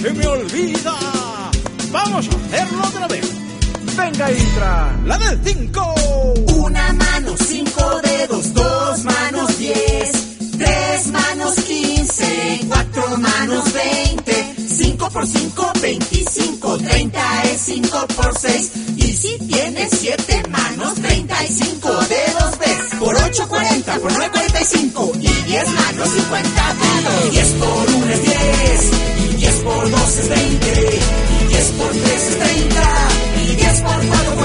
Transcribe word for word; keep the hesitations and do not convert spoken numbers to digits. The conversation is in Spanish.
se me olvida. Vamos a hacerlo otra vez. Venga, Intra, la del cinco. Una mano, cinco dedos, dos manos, diez. Tres manos, quince. Cuatro manos, veinte. Cinco por cinco, veinticinco. Treinta es cinco por seis. Y si tienes siete manos, treinta y cinco dedos ves. Por ocho, cuarenta. Por nueve, cuarenta y cinco. Y diez manos, cincuenta dedos. Diez por uno es diez. Y diez por dos es veinte. Y diez por tres es treinta. Y diez por cuatro